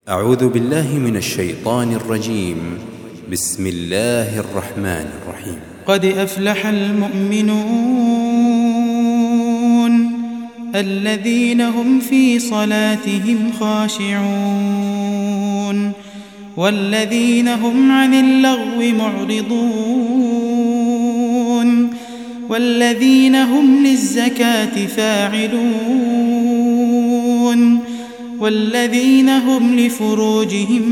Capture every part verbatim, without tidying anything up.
أعوذ بالله من الشيطان الرجيم. بسم الله الرحمن الرحيم. قد أفلح المؤمنون الذين هم في صلاتهم خاشعون والذين هم عن اللغو معرضون والذين هم للزكاة فاعلون والذين هم لفروجهم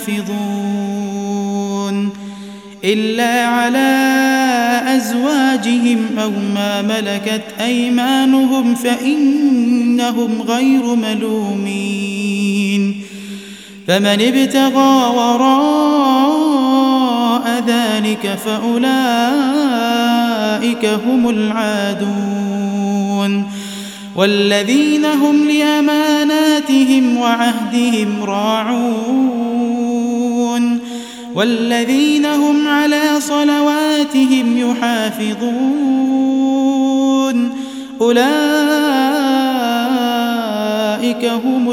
حافظون إلا على أزواجهم أو ما ملكت أيمانهم فإنهم غير ملومين فمن ابتغى وراء ذلك فأولئك هم العادون والذين هم لأماناتهم وعهدهم راعون والذين هم على صلواتهم يحافظون أولئك هم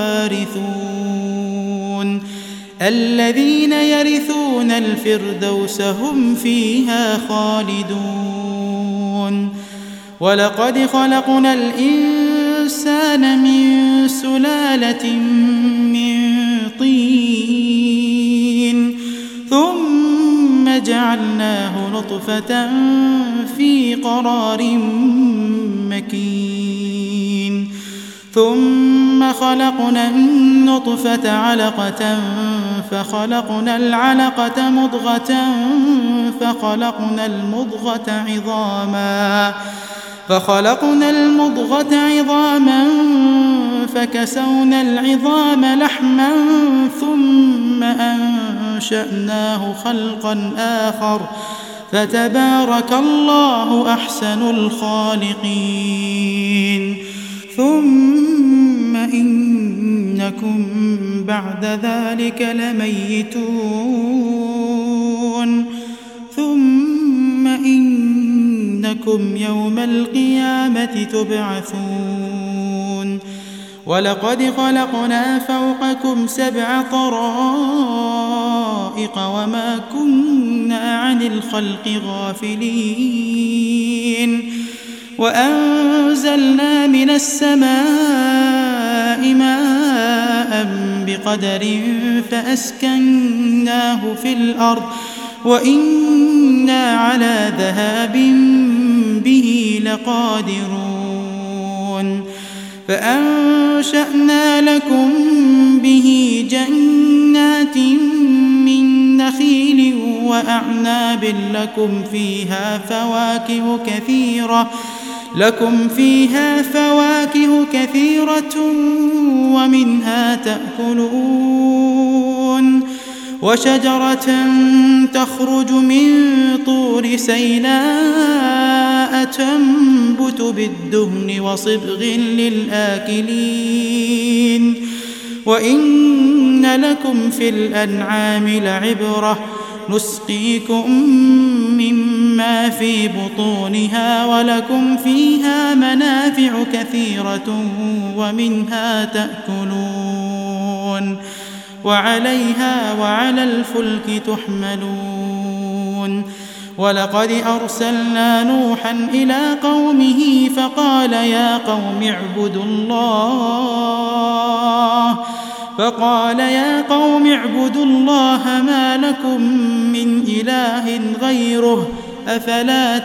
الوارثون الذين يرثون الفردوس هم فيها خالدون ولقد خلقنا الإنسان من سلالة من طين ثم جعلناه نطفة في قرار مكين ثم خلقنا النطفة علقة فخلقنا العلقة مضغة فخلقنا المضغة عظاما فخلقنا المضغة عظاما فكسونا العظام لحما ثم أنشأناه خلقا آخر فتبارك الله أحسن الخالقين ثم إنكم بعد ذلك لميتون ثم إنكم يوم القيامة تبعثون ولقد خلقنا فوقكم سبع طرائق وما كنا عن الخلق غافلين وأنزلنا من السماء ماء بقدر فأسكناه في الأرض وإنا على ذهاب به لقادرون فأنشأنا لكم به جنات من نخيل وأعناب لكم فيها فواكه كثيرة لكم فيها فواكه كثيرة ومنها تأكلون وشجرة تخرج من طور سيناء تنبت بالدهن وصبغ للآكلين وإن لكم في الأنعام لعبرة نسقيكم مما في بطونها ولكم فيها منافع كثيرة ومنها تأكلون وعليها وعلى الفلك تحملون ولقد أرسلنا نوحا إلى قومه فقال يا قوم اعبدوا الله فقال يا قوم اعبدوا الله ما لكم من إله غيره أفلا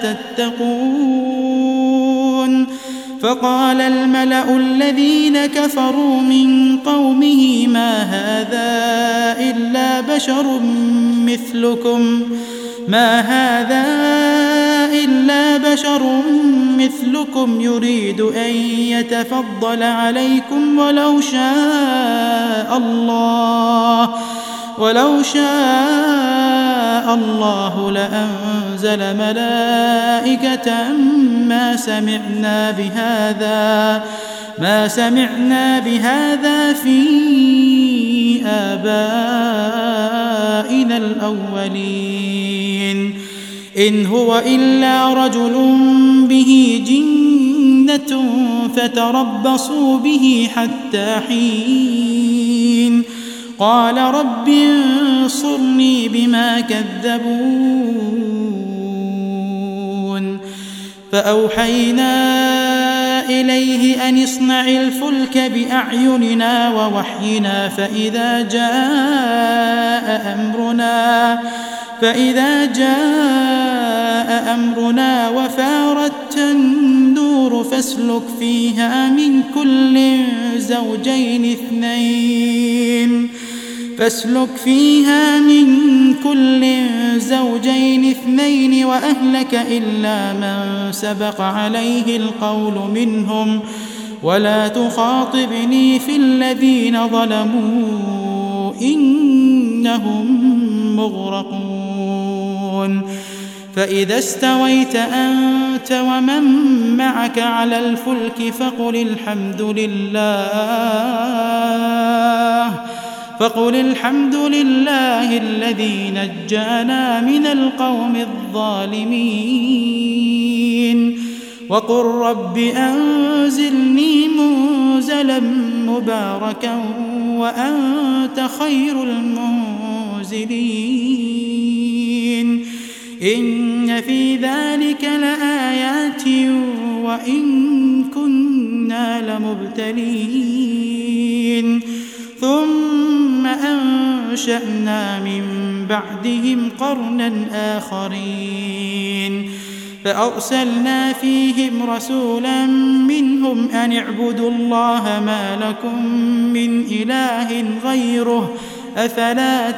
تتقون فقال الملأ الذين كفروا من قومه ما هذا إلا بشر مثلكم ما هذا إلا بشر مثلكم يريد أن يتفضل عليكم ولو شاء الله ولو شاء الله لأنزل ملائكة ما سمعنا بهذا ما سمعنا بهذا في آبائنا الأولين إن هو إلا رجل به جنة فتربصوا به حتى حين قال رب انصرني بما كذبون فأوحينا إليه أن اصنع الفلك بأعيننا ووحينا فإذا جاء أمرنا فإذا جاء أمرنا وفارت النور فاسلك فيها من كل زوجين اثنين فاسلك فيها من كل زوجين اثنين وأهلك إلا من سبق عليه القول منهم ولا تخاطبني في الذين ظلموا إنهم مغرقون فإذا استويت أنت ومن معك على الفلك فقل الحمد لله فقل الحمد لله الذي نجانا من القوم الظالمين وقل رب أنزلني منزلا مباركا وأنت خير المنزلين إن في ذلك لآيات وإن كنا لمبتلين ثم أنشأنا من بعدهم قرنا آخرين فأرسلنا فيهم رسولا منهم أن اعبدوا الله ما لكم من إله غيره أفلا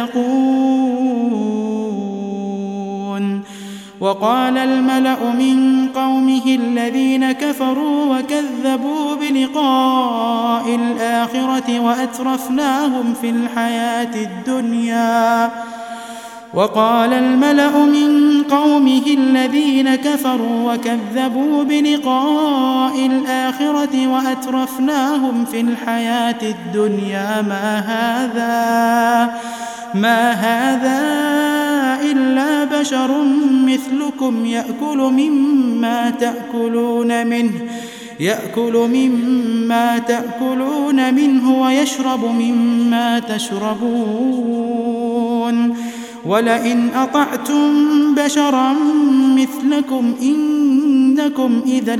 تتقون وقال الملأ من قومه الذين كفروا وكذبوا بلقاء الآخرة وأترفناهم في الحياة الدنيا وقال الملأ من قومه الذين كفروا وكذبوا بلقاء الآخرة وأترفناهم في الحياة الدنيا ما هذا ما هذا إلا بشر مثلكم يأكل مما تأكلون منه يأكل مما تأكلون منه ويشرب مما تشربون ولئن أطعتم بشرا مثلكم إنكم إذا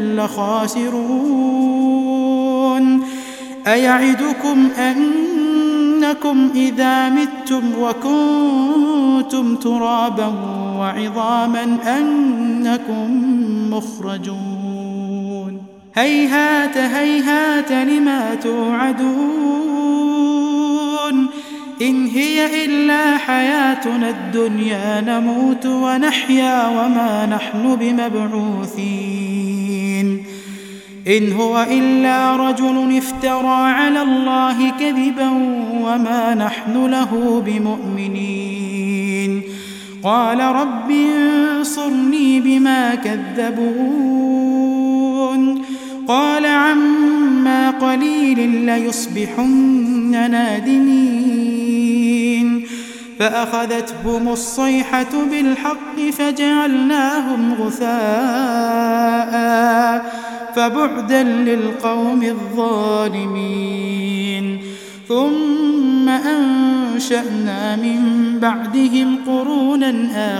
لخاسرون أيعدكم أنكم إذا متم وكنتم ترابا وعظاما أنكم مخرجون هيهات هيهات لما توعدون إن هي إلا حياتنا الدنيا نموت ونحيا وما نحن بمبعوثين إن هو إلا رجل افترى على الله كذبا وما نحن له بمؤمنين قال رب انصرني بما كذبون قال عما قليل ليصبحن نادمين فأخذتهم الصيحة بالحق فجعلناهم غثاء فبعدا للقوم الظالمين ثم أنشأنا من بعدهم قرونا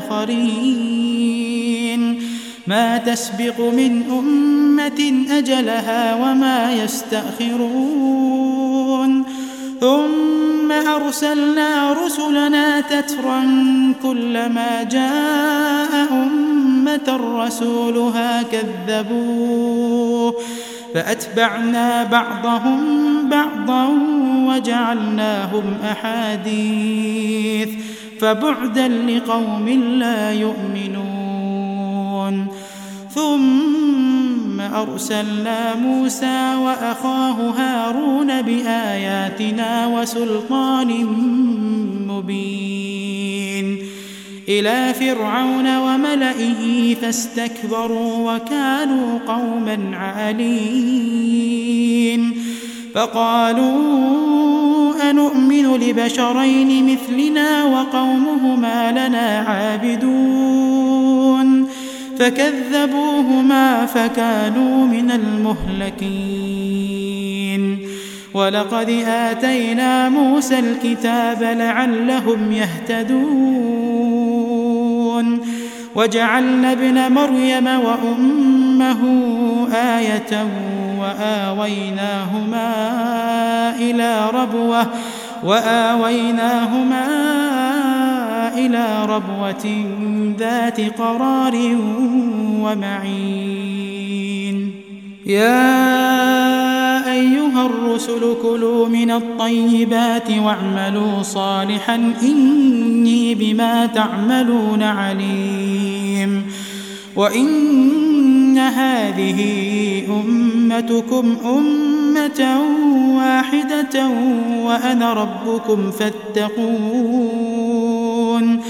آخرين ما تسبق من أمة أجلها وما يستأخرون ثم أرسلنا رسلنا تترا كلما جاء أمة رسولها كذبوه فأتبعنا بعضهم بعضا وجعلناهم أحاديث فبعدا لقوم لا يؤمنون ثم أرسلنا موسى وأخاه هارون بآياتنا وسلطان مبين إلى فرعون وملئه فاستكبروا وكانوا قوما عالين فقالوا أنؤمن لبشرين مثلنا وقومهما لنا عابدون فكذبوهما فكانوا من المهلكين ولقد آتينا موسى الكتاب لعلهم يهتدون وجعلنا ابن مريم وأمه آية وآويناهما إلى ربوة وآويناهما إلى ربوة ذات قرار ومعين يا أيها الرسل كلوا من الطيبات واعملوا صالحا إني بما تعملون عليم وإن هذه أمتكم أمة واحدة وأنا ربكم فاتقون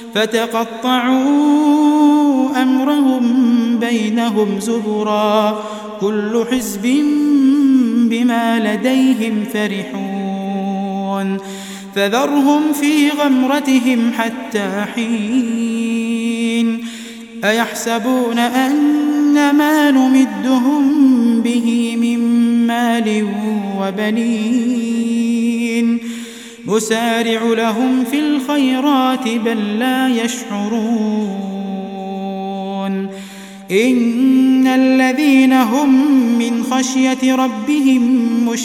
فتقطعوا أمرهم بينهم زبرا كل حزب بما لديهم فرحون فذرهم في غمرتهم حتى حين أيحسبون أن ما نمدهم به من مال وبنين نسارع لهم في الخيرات بل لا يشعرون إن الذين هم من خشية ربهم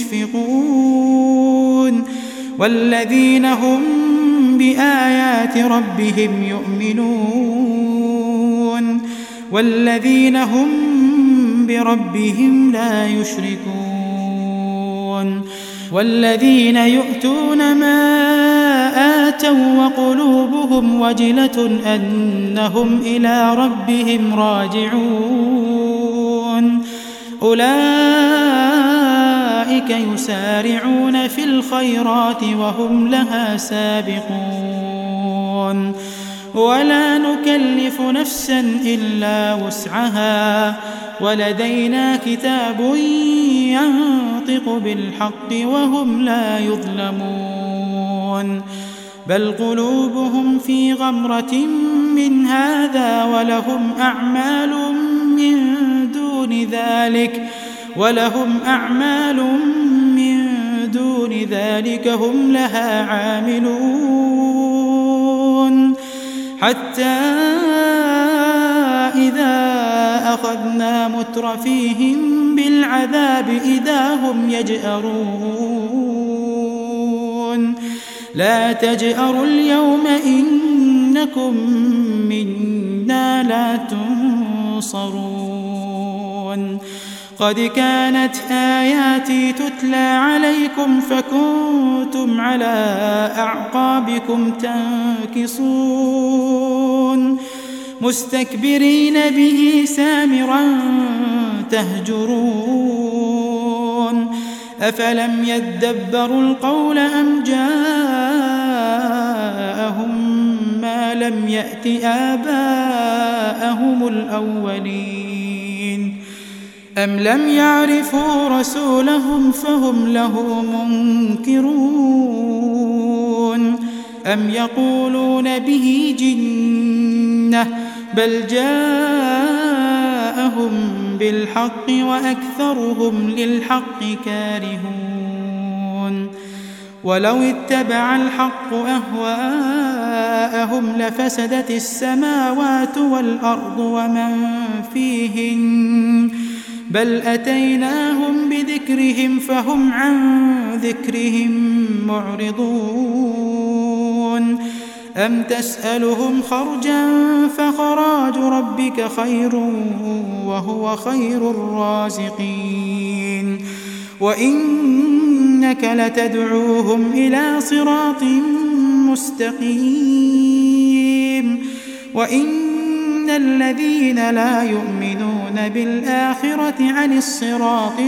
مشفقون والذين هم بآيات ربهم يؤمنون والذين هم بربهم لا يشركون والذين يؤتون ما آتوا وقلوبهم وجلة أنهم إلى ربهم راجعون أولئك يسارعون في الخيرات وهم لها سابقون ولا نكلف نفسا إلا وسعها ولدينا كتاب ينطق بالحق وهم لا يظلمون بل قلوبهم في غمرة من هذا ولهم أعمال من دون ذلك ولهم أعمال من دون ذلك هم لها عاملون حتى إذا أخذنا مترفيهم بالعذاب إذا هم يجأرون لا تجأروا اليوم إنكم منا لا تنصرون قد كانت آياتي تتلى عليكم فكنتم على أعقابكم تنكصون مستكبرين به سامرا تهجرون أفلم يدبروا القول أم جاءهم ما لم يأت آباءهم الأولين أم لم يعرفوا رسولهم فهم له منكرون أم يقولون به جنة بل جاءهم بالحق وأكثرهم للحق كارهون ولو اتبع الحق أهواءهم لفسدت السماوات والأرض ومن فيهن بل أتيناهم بذكرهم فهم عن ذكرهم معرضون أم تسألهم خرجا فخراج ربك خير وهو خير الرازقين وإنك لتدعوهم إلى صراط مستقيم وإن الذين لا يؤمنون بالآخرة عن الصراط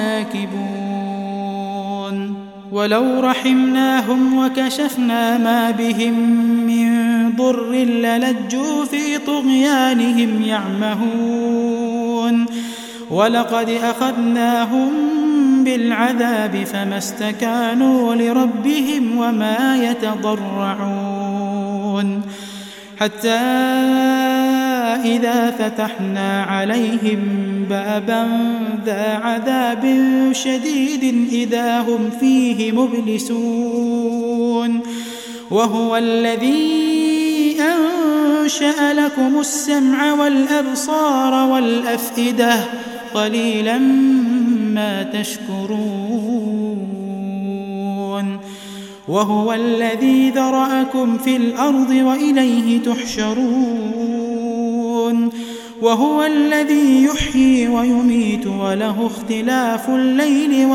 لناكبون ولو رحمناهم وكشفنا ما بهم من ضر للجوا في طغيانهم يعمهون ولقد أخذناهم بالعذاب فما استكانوا لربهم وما يتضرعون حتى إذا فتحنا عليهم بابا ذا عذاب شديد إذا هم فيه مبلسون وهو الذي أنشأ لكم السمع والأبصار والأفئدة قليلا ما تشكرون وهو الذي ذرأكم في الأرض وإليه تحشرون وهو الذي يحيي ويميت وله اختلاف الليل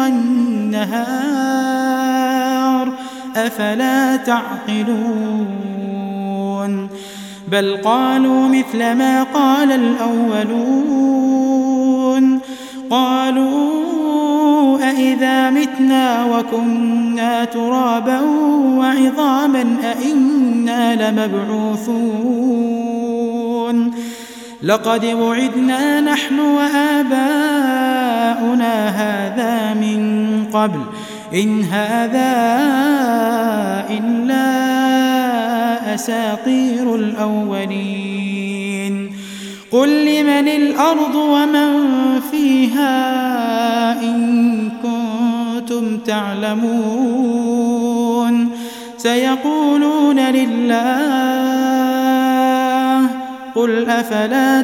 والنهار أفلا تعقلون بل قالوا مثل ما قال الأولون قالوا أإذا متنا وكنا ترابا وعظاما أإنا لمبعوثون لقد وعدنا نحن وآباؤنا هذا من قبل إن هذا إلا أساطير الأولين قل لمن الأرض ومن فيها إن كنتم تعلمون سيقولون لله قل أفلا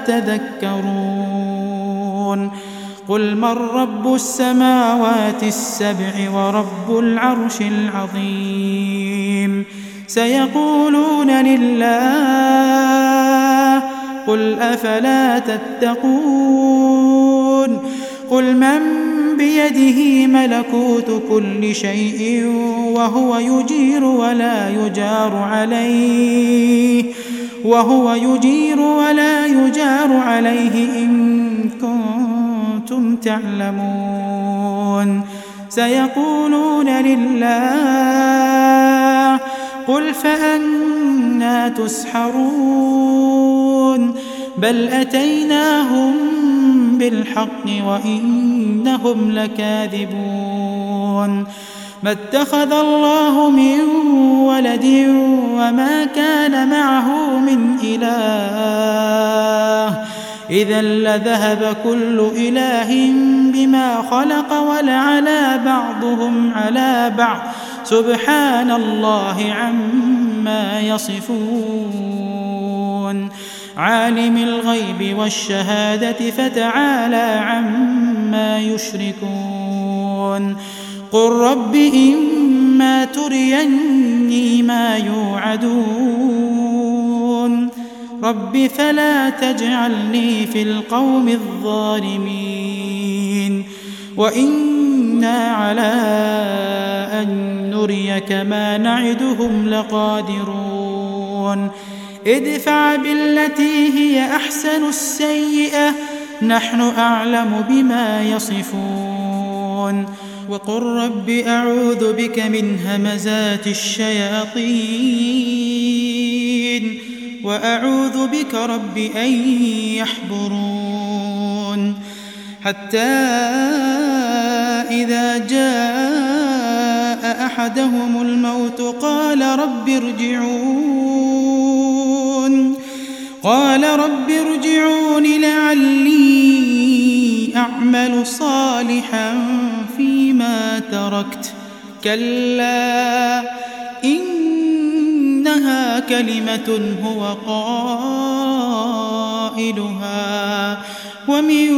تذكرون قل من رب السماوات السبع ورب العرش العظيم سيقولون لله قل أفلا تتقون قل من بيده ملكوت كل شيء وهو يجير ولا يجار عليه وهو يجير ولا يجار عليه إن كنتم تعلمون سيقولون لله قل فأنى تسحرون بل أتيناهم بالحق وإنهم لكاذبون ما اتخذ الله من ولد وما كان معه من إله إذا لذهب كل إله بما خلق ولعلى بعضهم على بعض سبحان الله عما يصفون عالم الغيب والشهادة فتعالى عما يشركون قل رب إما تريني ما يوعدون رب فلا تجعلني في القوم الظالمين وإنا على أن نريك ما نعدهم لقادرون ادفع بالتي هي أحسن السيئة نحن أعلم بما يصفون وقل رب أعوذ بك من همزات الشياطين وأعوذ بك رب أن يحضرون حتى إذا جاء أحدهم الموت قال رب ارجعون قال رب ارجعون لعلي أعمل صالحا فيما تركت كلا إنها كلمة هو قائلها ومن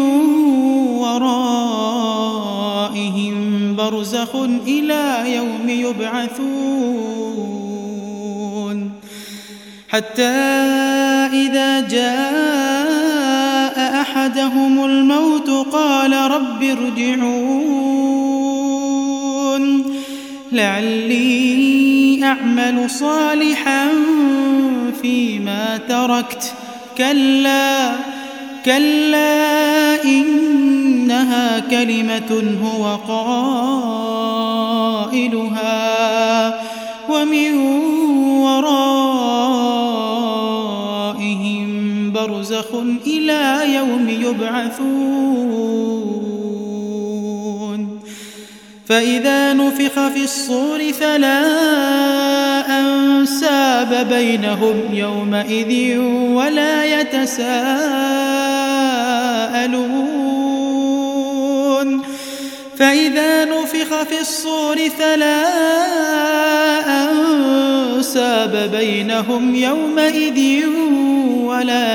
ورائهم برزخ إلى يوم يبعثون حتى إذا جاء أحدهم الموت قال رب ارجعون لعلي أعمل صالحا فيما تركت كلا كلا إنها كلمة هو قائلها ومن ورائهم برزخ إلى يوم يبعثون فإذا نفخ في الصور فلا أنساب بينهم يومئذ ولا يتساءلون يتساءلون فإذا نفخ في الصور فلا أنساب بينهم يومئذ ولا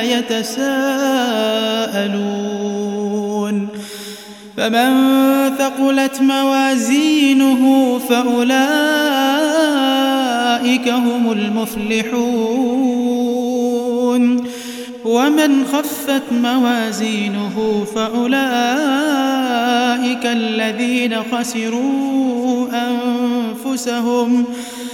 يتساءلون فمن ثقلت موازينه فأولئك هم المفلحون ومن خفت موازينه فأولئك الذين خسروا أنفسهم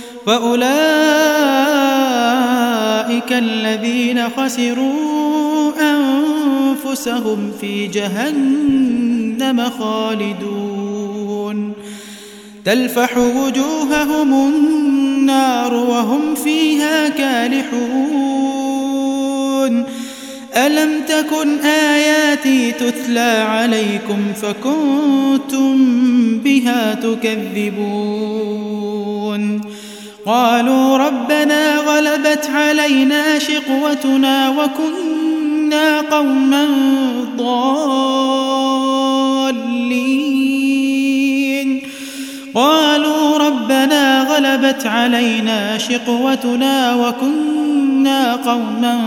فأولئك الذين خسروا أنفسهم في جهنم خالدون تلفح وجوههم النار وهم فيها كالحون ألم تكن آياتي تتلى عليكم فكنتم بها تكذبون قالوا ربنا غلبت علينا شقوتنا وكنا قوما ضالين قالوا ربنا غلبت علينا شقوتنا وكنا قوما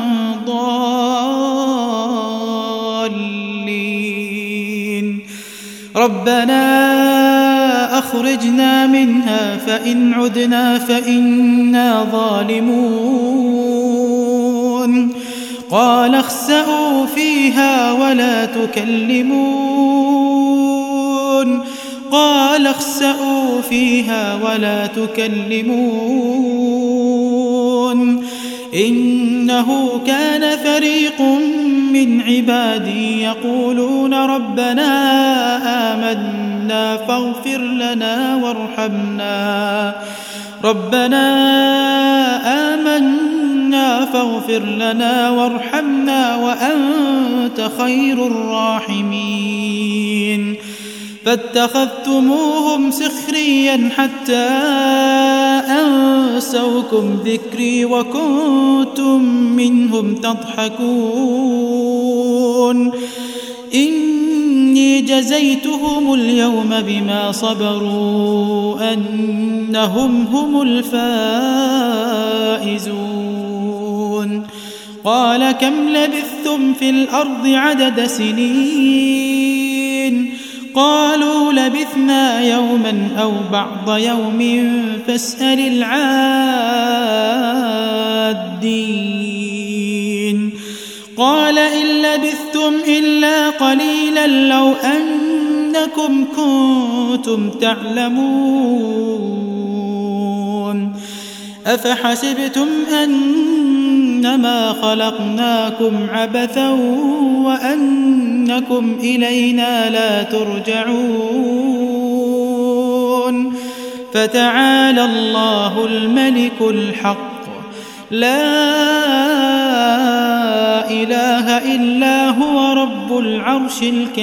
ضالين ربنا أخرجنا منها فإن عدنا فإنا ظالمون قال اخسئوا فيها ولا تكلمون قال اخسئوا فيها ولا تكلمون إنه كان فريق من عبادي يقولون ربنا آمنا فاغفر لنا وارحمنا ربنا آمنا فاغفر لنا وارحمنا وأنت خير الراحمين فاتخذتموهم سخريا حتى أنسوكم ذكري وكنتم منهم تضحكون إني جزيتهم اليوم بما صبروا أنهم هم الفائزون قال كم لبثتم في الأرض عدد سنين قالوا لبثنا يوما أو بعض يوم فاسأل العادين قال إن لبثتم إلا قليلا لو أنكم كنتم تعلمون أفحسبتم أنما خلقناكم عبثا وأنكم إلينا لا ترجعون فتعالى الله الملك الحق لا إله إلا هو رب العرش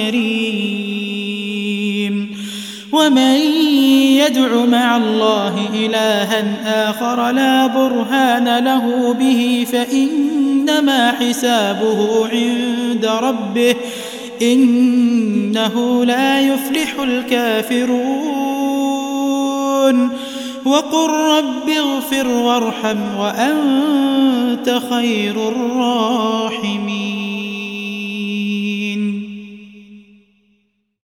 الكريم ومن يدع مع الله إلها آخر لا برهان له به فإنما حسابه عند ربه إنه لا يفلح الكافرون وقل رب اغفر وارحم وأنت خير الراحمين